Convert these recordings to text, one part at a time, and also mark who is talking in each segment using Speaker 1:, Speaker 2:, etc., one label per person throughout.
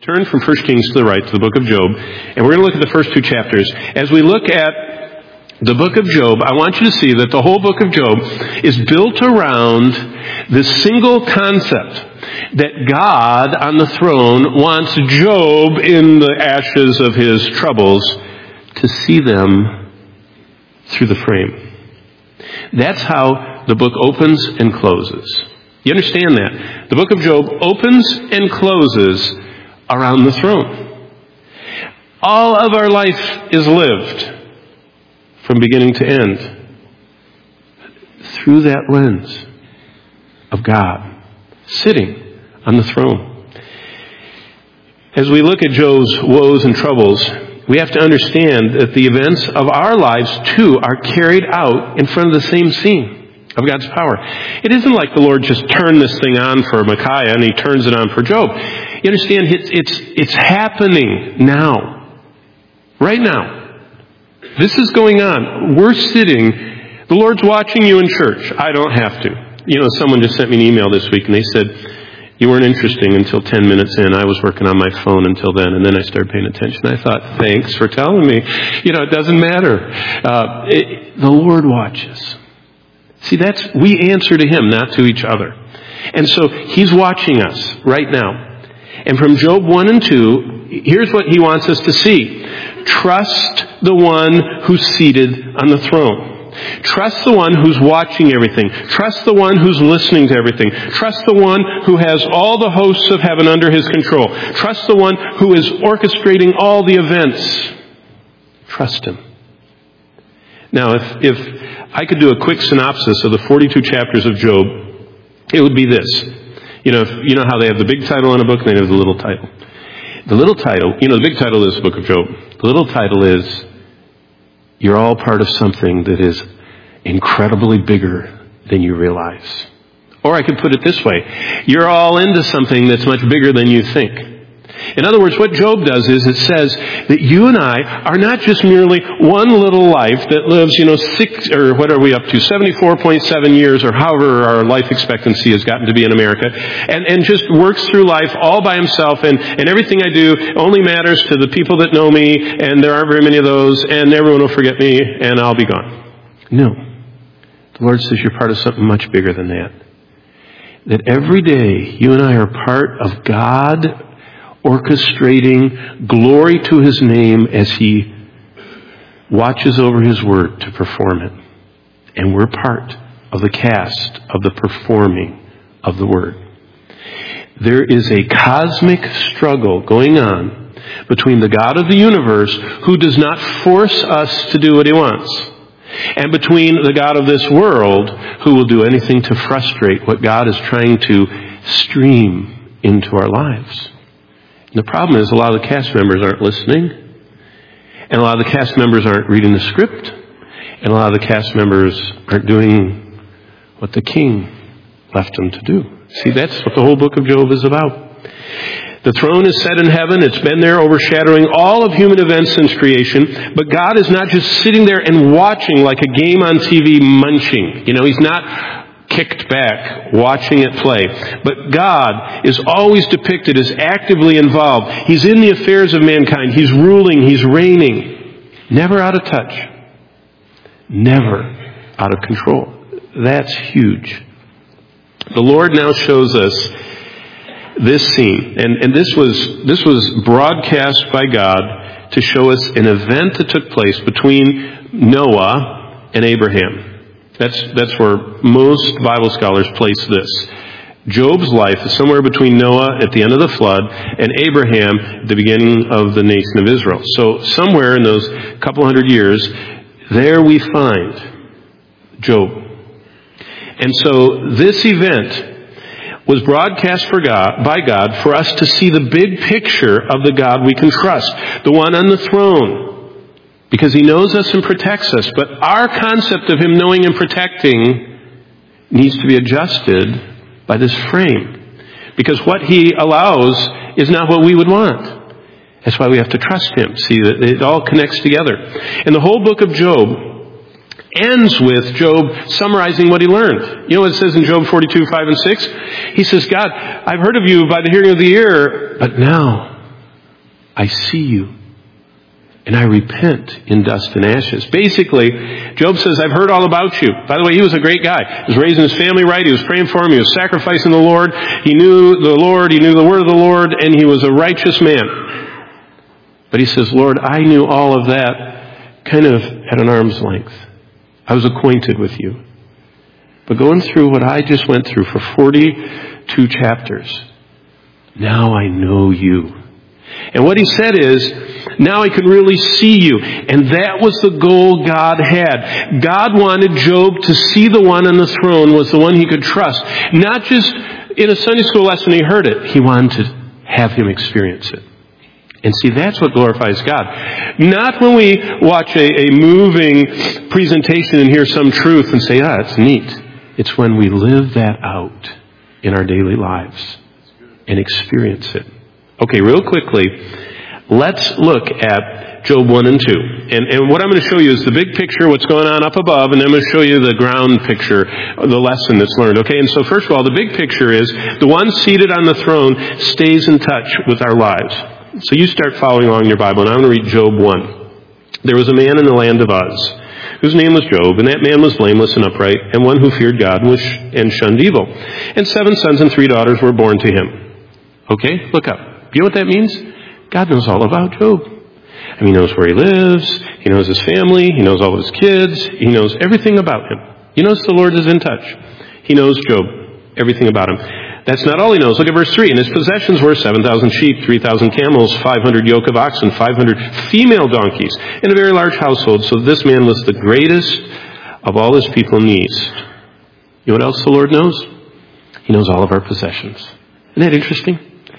Speaker 1: Turn from 1 Kings to the right to the book of Job, and we're going to look at the first two chapters. As we look at the book of Job, I want you to see that the whole book of Job is built around this single concept that God on the throne wants Job in the ashes of his troubles to see them through the frame. That's how the book opens and closes. You understand that? The book of Job opens and closes around the throne. All of our life is lived from beginning to end through that lens of God sitting on the throne. As we look at Job's woes and troubles, we have to understand that the events of our lives too are carried out in front of the same scene of God's power. It isn't like the Lord just turned this thing on for Micaiah and he turns it on for Job. You understand, it's happening now. Right now. This is going on. We're sitting, the Lord's watching you in church. I don't have to. You know, someone just sent me an email this week and they said, you weren't interesting until 10 minutes in. I was working on my phone until then, and then I started paying attention. I thought, thanks for telling me. You know, it doesn't matter. The Lord watches. See, we answer to Him, not to each other. And so He's watching us right now. And from Job 1 and 2, here's what He wants us to see. Trust the one who's seated on the throne. Trust the one who's watching everything. Trust the one who's listening to everything. Trust the one who has all the hosts of heaven under His control. Trust the one who is orchestrating all the events. Trust Him. Now, if I could do a quick synopsis of the 42 chapters of Job, it would be this. You know how they have the big title on a book and they have the little title. The little title, the big title is the book of Job. The little title is, you're all part of something that is incredibly bigger than you realize. Or I could put it this way, you're all into something that's much bigger than you think. In other words, what Job does is it says that you and I are not just merely one little life that lives, 74.7 years or however our life expectancy has gotten to be in America, and just works through life all by himself, and everything I do only matters to the people that know me, and there aren't very many of those, and everyone will forget me, and I'll be gone. No. The Lord says you're part of something much bigger than that. That every day you and I are part of God orchestrating glory to His name as He watches over His word to perform it. And we're part of the cast of the performing of the word. There is a cosmic struggle going on between the God of the universe, who does not force us to do what He wants, and between the God of this world, who will do anything to frustrate what God is trying to stream into our lives. And the problem is a lot of the cast members aren't listening, and a lot of the cast members aren't reading the script, and a lot of the cast members aren't doing what the king left them to do. See, that's what the whole book of Job is about. The throne is set in heaven. It's been there overshadowing all of human events since creation. But God is not just sitting there and watching like a game on TV munching. He's not kicked back, watching it play. But God is always depicted as actively involved. He's in the affairs of mankind. He's ruling. He's reigning. Never out of touch. Never out of control. That's huge. The Lord now shows us this scene. And this was broadcast by God to show us an event that took place between Noah and Abraham. That's where most Bible scholars place this. Job's life is somewhere between Noah at the end of the flood and Abraham at the beginning of the nation of Israel. So somewhere in those couple hundred years, there we find Job. And so this event was broadcast by God for us to see the big picture of the God we can trust, the one on the throne. Because He knows us and protects us. But our concept of Him knowing and protecting needs to be adjusted by this frame. Because what He allows is not what we would want. That's why we have to trust Him. See, it all connects together. And the whole book of Job ends with Job summarizing what he learned. You know what it says in Job 42, 5 and 6? He says, God, I've heard of you by the hearing of the ear, but now I see you. And I repent in dust and ashes. Basically, Job says, I've heard all about you. By the way, he was a great guy. He was raising his family right. He was praying for him. He was sacrificing the Lord. He knew the Lord. He knew the word of the Lord. And he was a righteous man. But he says, Lord, I knew all of that kind of at an arm's length. I was acquainted with you. But going through what I just went through for 42 chapters, now I know you. And what he said is, now I can really see you. And that was the goal God had. God wanted Job to see the one on the throne was the one he could trust. Not just in a Sunday school lesson he heard it. He wanted to have him experience it. And see, that's what glorifies God. Not when we watch a moving presentation and hear some truth and say, it's neat. It's when we live that out in our daily lives and experience it. Okay, real quickly, let's look at Job 1 and 2. And what I'm going to show you is the big picture, what's going on up above, and then I'm going to show you the ground picture, the lesson that's learned. Okay, and so first of all, the big picture is the one seated on the throne stays in touch with our lives. So you start following along in your Bible, and I'm going to read Job 1. There was a man in the land of Uz, whose name was Job, and that man was blameless and upright, and one who feared God and shunned evil. And 7 sons and 3 daughters were born to him. Okay, look up. You know what that means? God knows all about Job. I mean, he knows where he lives. He knows his family. He knows all of his kids. He knows everything about him. He knows the Lord is in touch. He knows Job, everything about him. That's not all he knows. Look at verse 3. And his possessions were 7,000 sheep, 3,000 camels, 500 yoke of oxen, 500 female donkeys, and a very large household. So this man was the greatest of all his people in the east. You know what else the Lord knows? He knows all of our possessions. Isn't that interesting?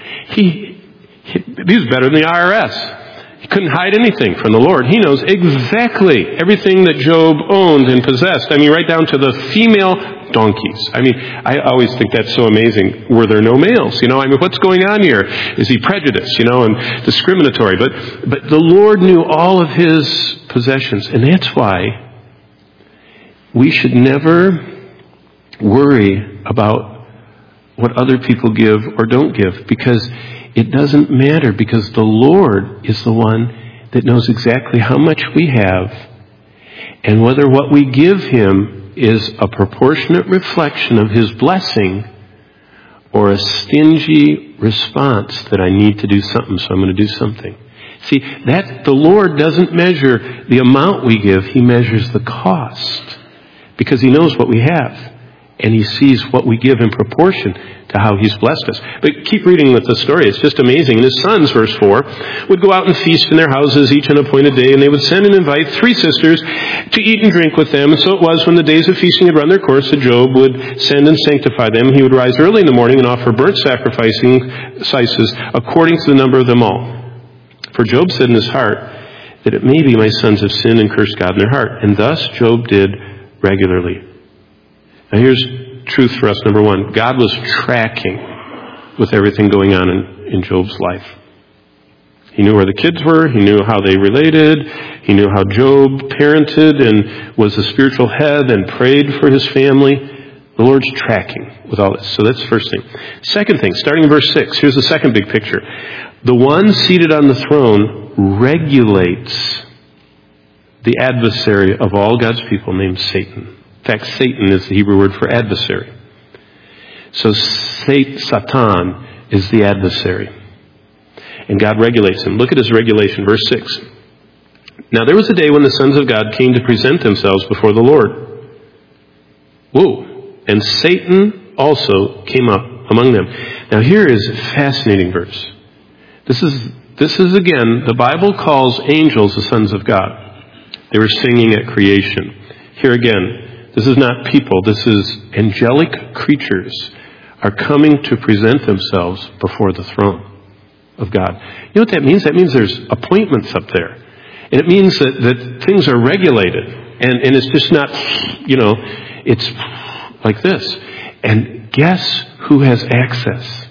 Speaker 1: He's better than the IRS. He couldn't hide anything from the Lord. He knows exactly everything that Job owned and possessed. I mean, right down to the female donkeys. I mean, I always think that's so amazing. Were there no males? I mean, what's going on here? Is he prejudiced, and discriminatory? But the Lord knew all of his possessions. And that's why we should never worry about what other people give or don't give, because it doesn't matter, because the Lord is the one that knows exactly how much we have, and whether what we give him is a proportionate reflection of his blessing or a stingy response that I need to do something, so I'm going to do something. See, that the Lord doesn't measure the amount we give, he measures the cost, because he knows what we have. And he sees what we give in proportion to how he's blessed us. But keep reading with the story. It's just amazing. And his sons, verse 4, would go out and feast in their houses each an appointed day. And they would send and invite 3 sisters to eat and drink with them. And so it was, when the days of feasting had run their course, that Job would send and sanctify them. He would rise early in the morning and offer burnt sacrifices according to the number of them all. For Job said in his heart that it may be my sons have sinned and cursed God in their heart. And thus Job did regularly. Now here's truth for us, number 1. God was tracking with everything going on in Job's life. He knew where the kids were. He knew how they related. He knew how Job parented and was the spiritual head and prayed for his family. The Lord's tracking with all this. So that's the first thing. Second thing, starting in verse 6, here's the second big picture. The one seated on the throne regulates the adversary of all God's people named Satan. In fact, Satan is the Hebrew word for adversary. So Satan is the adversary. And God regulates him. Look at his regulation, verse 6. Now there was a day when the sons of God came to present themselves before the Lord. Whoa. And Satan also came up among them. Now here is a fascinating verse. This is again, the Bible calls angels the sons of God. They were singing at creation. Here again, this is not people. This is angelic creatures are coming to present themselves before the throne of God. You know what that means? That means there's appointments up there. And it means that things are regulated. And it's just not, it's like this. And guess who has access?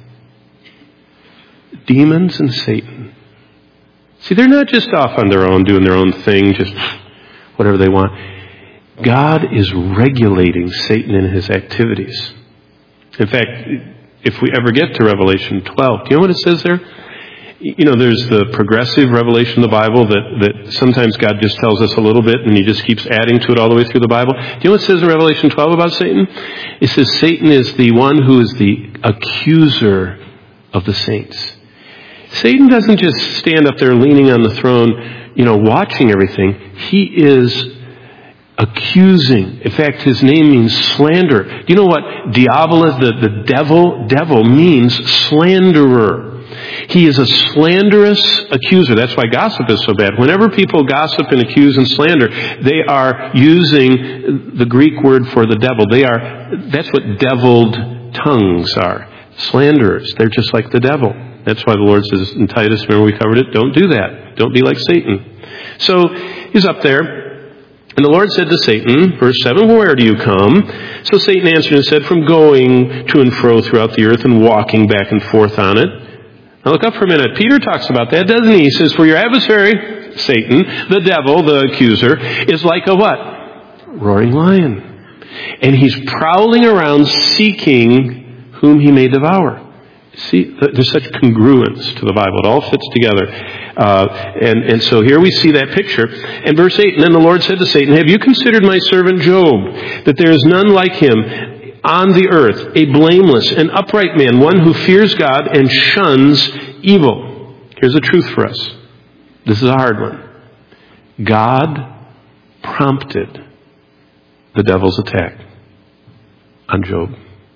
Speaker 1: Demons and Satan. See, they're not just off on their own, doing their own thing, just whatever they want. God is regulating Satan in his activities. In fact, if we ever get to Revelation 12, do you know what it says there? There's the progressive revelation of the Bible that sometimes God just tells us a little bit and he just keeps adding to it all the way through the Bible. Do you know what it says in Revelation 12 about Satan? It says Satan is the one who is the accuser of the saints. Satan doesn't just stand up there leaning on the throne, watching everything. He is accusing. In fact, his name means slander. Do you know what diabolus, the devil means slanderer? He is a slanderous accuser. That's why gossip is so bad. Whenever people gossip and accuse and slander, they are using the Greek word for the devil. That's what deviled tongues are. Slanderers. They're just like the devil. That's why the Lord says in Titus, remember we covered it, don't do that. Don't be like Satan. So he's up there. And the Lord said to Satan, verse 7, where do you come? So Satan answered and said, from going to and fro throughout the earth and walking back and forth on it. Now look up for a minute. Peter talks about that, doesn't he? He says, for your adversary, Satan, the devil, the accuser, is like a what? Roaring lion. And he's prowling around seeking whom he may devour. See, there's such congruence to the Bible. It all fits together. And so here we see that picture. And verse 8, and then the Lord said to Satan, have you considered my servant Job, that there is none like him on the earth, a blameless and upright man, one who fears God and shuns evil? Here's the truth for us. This is a hard one. God prompted the devil's attack on Job.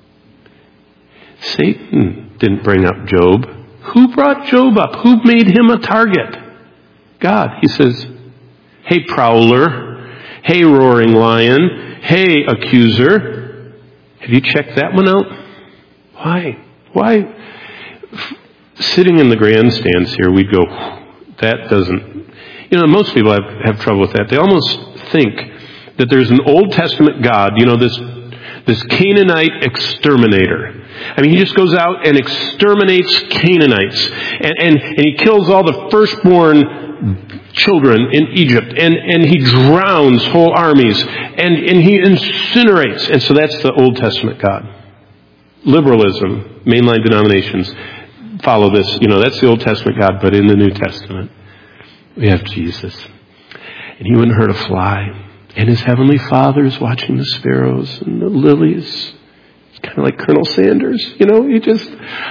Speaker 1: Satan didn't bring up Job. Who brought Job up? Who made him a target? God. He says, hey, prowler. Hey, roaring lion. Hey, accuser. Have you checked that one out? Why? Sitting in the grandstands here, we'd go, that doesn't... most people have trouble with that. They almost think that there's an Old Testament God, this Canaanite exterminator. He just goes out and exterminates Canaanites. And he kills all the firstborn children in Egypt. And he drowns whole armies. And he incinerates. And so that's the Old Testament God. Liberalism, mainline denominations follow this. That's the Old Testament God. But in the New Testament, we have Jesus. And he wouldn't hurt a fly. And his heavenly Father is watching the sparrows and the lilies. Kind of like Colonel Sanders, he just...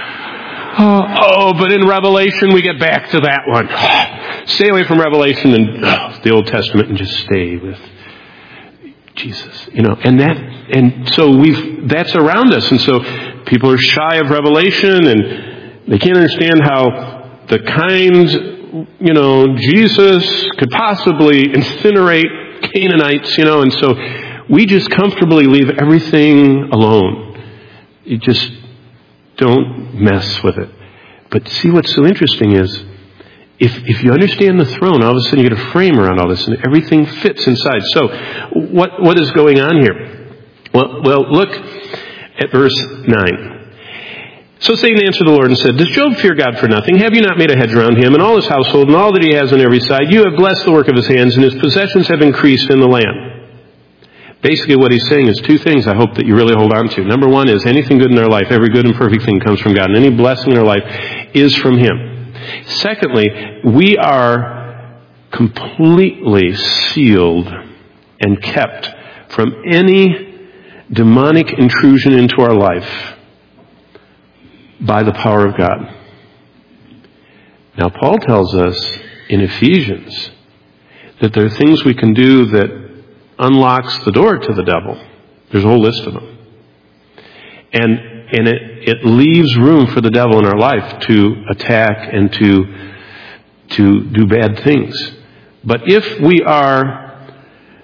Speaker 1: but in Revelation, we get back to that one. Stay away from Revelation and the Old Testament and just stay with Jesus, and so that's around us. And so people are shy of Revelation and they can't understand how the kind, Jesus could possibly incinerate Canaanites, and so we just comfortably leave everything alone. You just don't mess with it. But see, what's so interesting is, if you understand the throne, all of a sudden you get a frame around all this, and everything fits inside. So, what is going on here? Well, look at verse 9. So Satan answered the Lord and said, does Job fear God for nothing? Have you not made a hedge around him and all his household and all that he has on every side? You have blessed the work of his hands, and his possessions have increased in the land. Basically what he's saying is two things I hope that you really hold on to. Number one is anything good in our life, every good and perfect thing comes from God. And any blessing in our life is from him. Secondly, we are completely sealed and kept from any demonic intrusion into our life by the power of God. Now Paul tells us in Ephesians that there are things we can do that unlocks the door to the devil. There's a whole list of them. And it leaves room for the devil in our life to attack and to do bad things. But if we are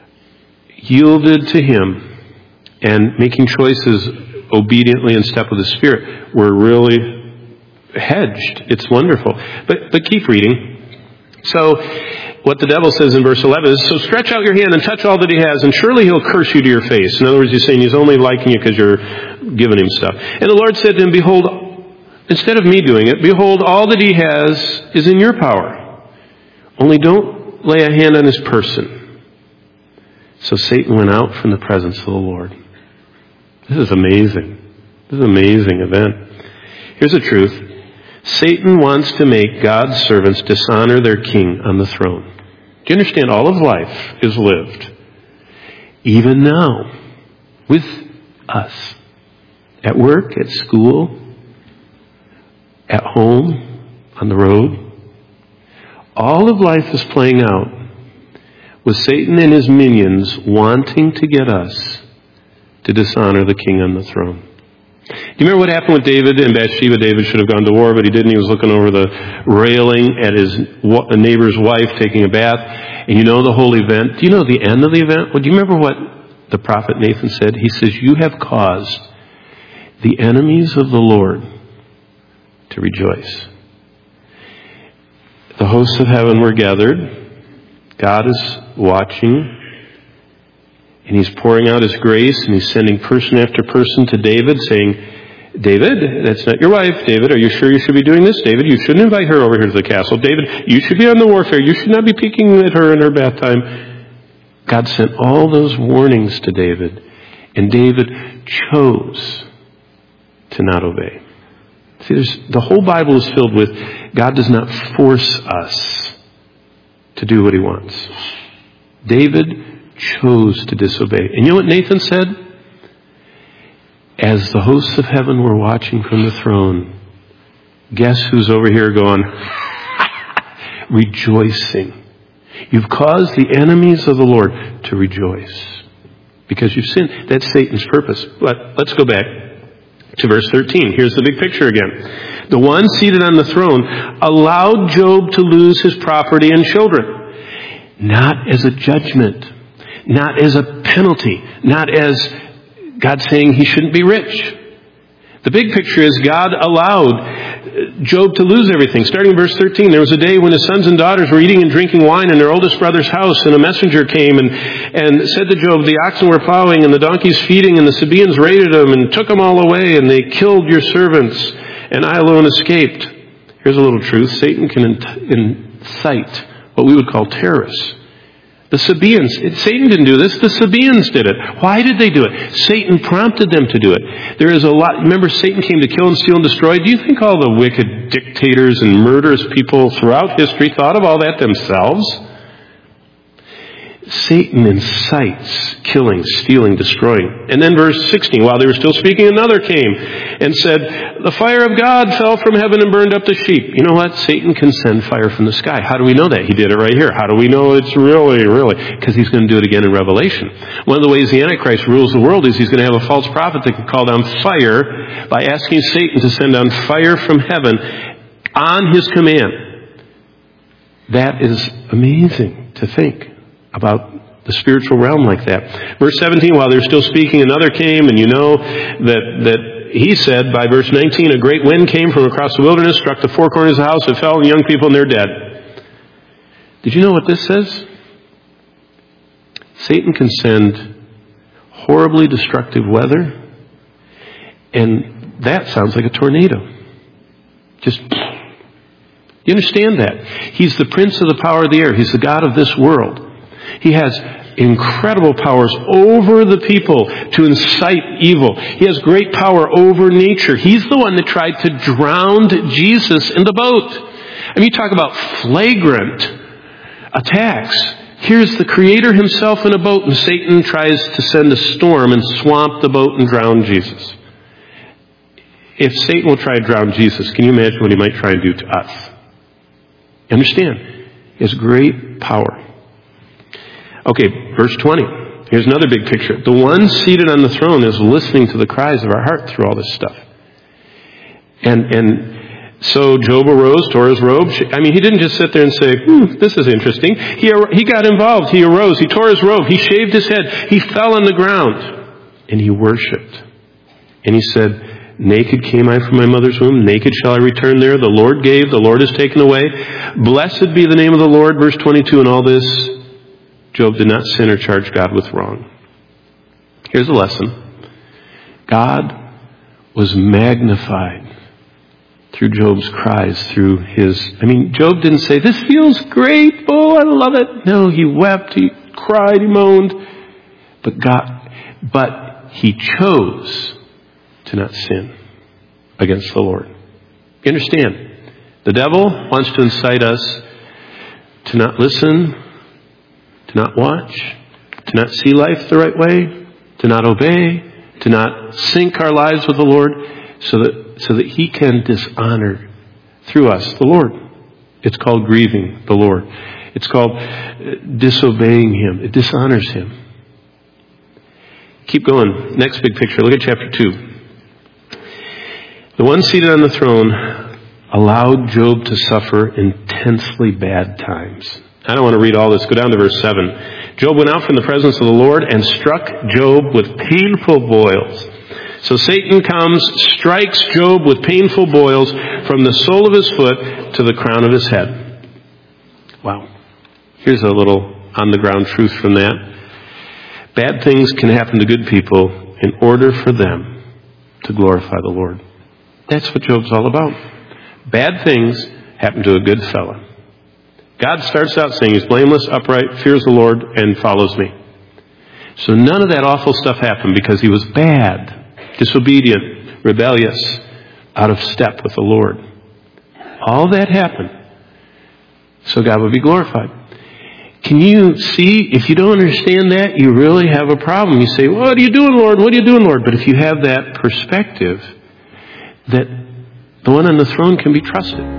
Speaker 1: yielded to him and making choices obediently in step with the Spirit, we're really hedged. It's wonderful. But keep reading. So what the devil says in verse 11 is, so stretch out your hand and touch all that he has, and surely he'll curse you to your face. In other words, he's saying he's only liking you because you're giving him stuff. And the Lord said to him, behold, instead of me doing it, behold, all that he has is in your power. Only don't lay a hand on his person. So Satan went out from the presence of the Lord. This is amazing. This is an amazing event. Here's the truth. Satan wants to make God's servants dishonor their king on the throne. Do you understand? All of life is lived, even now, with us. At work, at school, at home, on the road. All of life is playing out with Satan and his minions wanting to get us to dishonor the king on the throne. Do you remember what happened with David and Bathsheba? David should have gone to war, but he didn't. He was looking over the railing at his neighbor's wife taking a bath. And you know the whole event. Do you know the end of the event? Well, do you remember what the prophet Nathan said? He says, "You have caused the enemies of the Lord to rejoice." The hosts of heaven were gathered. God is watching. And he's pouring out his grace, and he's sending person after person to David saying, "David, that's not your wife. David, are you sure you should be doing this? David, you shouldn't invite her over here to the castle. David, you should be on the warfare. You should not be peeking at her in her bath time." God sent all those warnings to David, and David chose to not obey. See, the whole Bible is filled with God does not force us to do what he wants. David chose to disobey. And you know what Nathan said? As the hosts of heaven were watching from the throne, guess who's over here going, rejoicing. You've caused the enemies of the Lord to rejoice because you've sinned. That's Satan's purpose. But let's go back to verse 13. Here's the big picture again. The one seated on the throne allowed Job to lose his property and children, not as a judgment, not as a penalty, not as God saying he shouldn't be rich. The big picture is God allowed Job to lose everything. Starting in verse 13, there was a day when his sons and daughters were eating and drinking wine in their oldest brother's house, and a messenger came and said to Job, "The oxen were plowing and the donkeys feeding, and the Sabaeans raided them and took them all away, and they killed your servants, and I alone escaped." Here's a little truth. Satan can incite what we would call terrorists. The Sabaeans, Satan didn't do this, the Sabaeans did it. Why did they do it? Satan prompted them to do it. There is a lot, remember Satan came to kill and steal and destroy. Do you think all the wicked dictators and murderous people throughout history thought of all that themselves? Satan incites killing, stealing, destroying. And then verse 16, while they were still speaking, another came and said, "The fire of God fell from heaven and burned up the sheep." You know what? Satan can send fire from the sky. How do we know that? He did it right here. How do we know it's really? Because he's going to do it again in Revelation. One of the ways the Antichrist rules the world is he's going to have a false prophet that can call down fire by asking Satan to send down fire from heaven on his command. That is amazing to think about the spiritual realm like that. Verse 17, while they're still speaking, another came, and you know that he said, by verse 19, "A great wind came from across the wilderness, struck the four corners of the house, it fell on the young people, and they're dead." Did you know what this says? Satan can send horribly destructive weather, and that sounds like a tornado. Just, you understand that? He's the prince of the power of the air. He's the God of this world. He has incredible powers over the people to incite evil. He has great power over nature. He's the one that tried to drown Jesus in the boat. I mean, you talk about flagrant attacks. Here's the Creator himself in a boat, and Satan tries to send a storm and swamp the boat and drown Jesus. If Satan will try to drown Jesus, can you imagine what he might try and do to us? You understand? He has great power. Okay, verse 20. Here's another big picture. The one seated on the throne is listening to the cries of our heart through all this stuff. And so Job arose, tore his robe. I mean, he didn't just sit there and say, this is interesting. He got involved. He arose. He tore his robe. He shaved his head. He fell on the ground. And he worshiped. And he said, "Naked came I from my mother's womb. Naked shall I return there. The Lord gave. The Lord has taken away. Blessed be the name of the Lord." Verse 22, and all this, Job did not sin or charge God with wrong. Here's a lesson. God was magnified through Job's cries, through Job didn't say, "This feels great. Oh, I love it." No, he wept, he cried, he moaned. But he chose to not sin against the Lord. You understand? The devil wants to incite us to not listen, to not watch, to not see life the right way, to not obey, to not sync our lives with the Lord, so that He can dishonor through us the Lord. It's called grieving the Lord. It's called disobeying Him. It dishonors Him. Keep going. Next big picture. Look at chapter 2. The one seated on the throne allowed Job to suffer intensely bad times. I don't want to read all this. Go down to verse 7. Job went out from the presence of the Lord and struck Job with painful boils. So Satan comes, strikes Job with painful boils from the sole of his foot to the crown of his head. Wow. Here's a little on-the-ground truth from that. Bad things can happen to good people in order for them to glorify the Lord. That's what Job's all about. Bad things happen to a good fella. God starts out saying he's blameless, upright, fears the Lord, and follows me. So none of that awful stuff happened because he was bad, disobedient, rebellious, out of step with the Lord. All that happened so God would be glorified. Can you see, if you don't understand that, you really have a problem. You say, what are you doing, Lord? What are you doing, Lord? But if you have that perspective, that the one on the throne can be trusted.